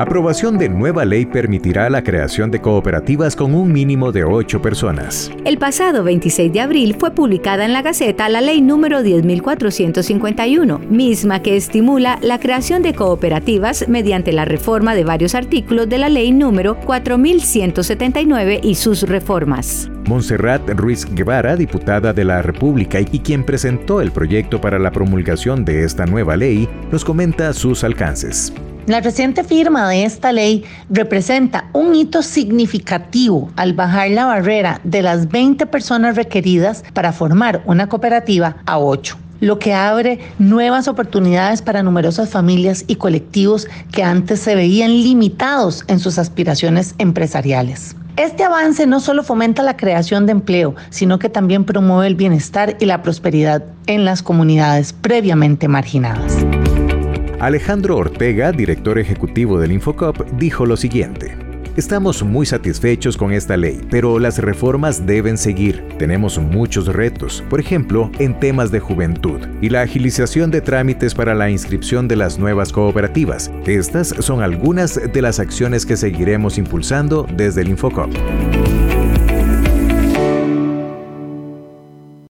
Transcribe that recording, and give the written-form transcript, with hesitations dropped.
Aprobación de nueva ley permitirá la creación de cooperativas con un mínimo de 8 personas. El pasado 26 de abril fue publicada en la Gaceta la ley número 10.451, misma que estimula la creación de cooperativas mediante la reforma de varios artículos de la ley número 4.179 y sus reformas. Montserrat Ruiz Guevara, diputada de la República y quien presentó el proyecto para la promulgación de esta nueva ley, nos comenta sus alcances. La reciente firma de esta ley representa un hito significativo al bajar la barrera de las 20 personas requeridas para formar una cooperativa a 8, lo que abre nuevas oportunidades para numerosas familias y colectivos que antes se veían limitados en sus aspiraciones empresariales. Este avance no solo fomenta la creación de empleo, sino que también promueve el bienestar y la prosperidad en las comunidades previamente marginadas. Alejandro Ortega, director ejecutivo del Infocop, dijo lo siguiente: estamos muy satisfechos con esta ley, pero las reformas deben seguir. Tenemos muchos retos, por ejemplo, en temas de juventud y la agilización de trámites para la inscripción de las nuevas cooperativas. Estas son algunas de las acciones que seguiremos impulsando desde el Infocop.